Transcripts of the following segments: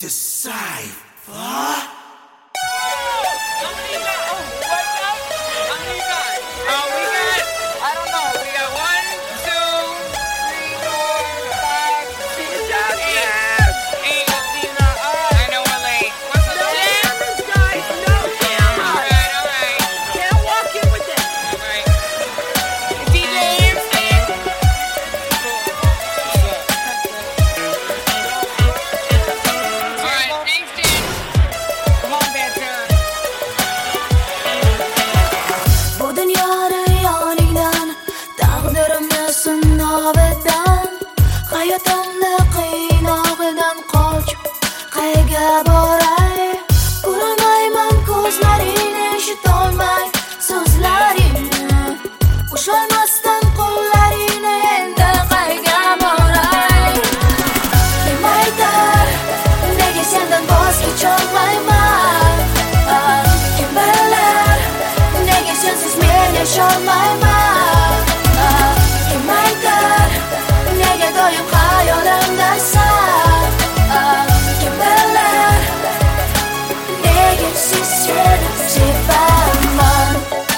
Decipher. Hayotimni qiynog'idan qochib qayga boray? Ko'rolmayman ko'zlaringni, eshitolmay so'zlaringni, ushlolmasdan qo'llaringni, endi qayga boray? Kim aytar nega sendan voz kecholmayman? Kim bilar nega sensiz men yasholmayman? Kim aytar nega doim hayolimdasan? Kim bilar nega seni sevaman?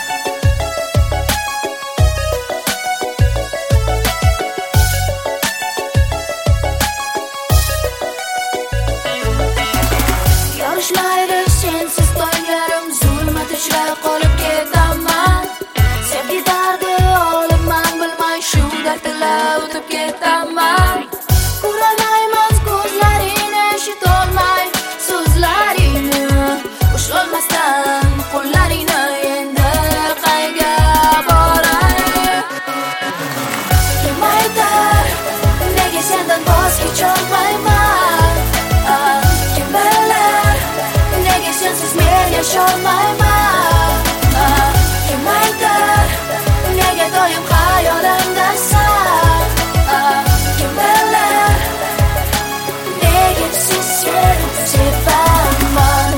Yorishmaydi sensiz to'ylarim, zulmat ichra qolib ketaman. Sevgi dardi olibman, bilmay shu dard ila o'tib ketaman. Ko'rolmayman ko'zlaringni, eshitolmay so'zlaringni, ushlolmasdan qo'llaringni, endi qayga boray? Kim aytar nega sendan voz kecholmayman? Kim bilar nega sensiz men yasholmayman? Kim aytar nega doim hayolimdasan? Kim bilar nega seni sevaman?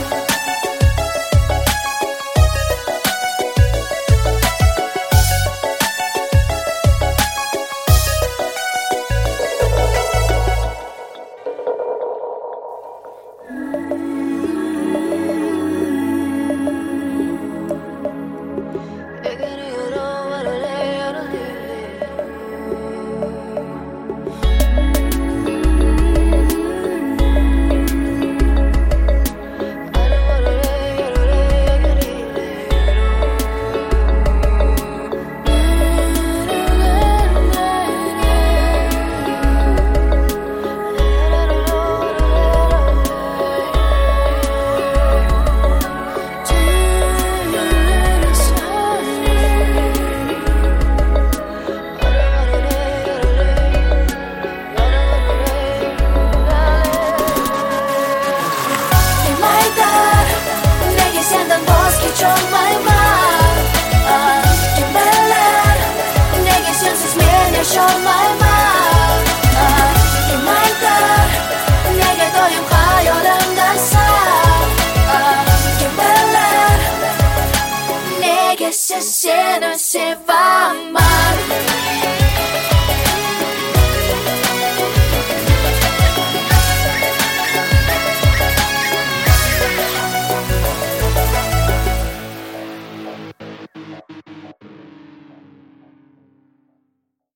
Kim bilar nega sensiz men yasholmayman? Kim aytar nega doim hayolimdasan? Kim bilar nega seni sevaman?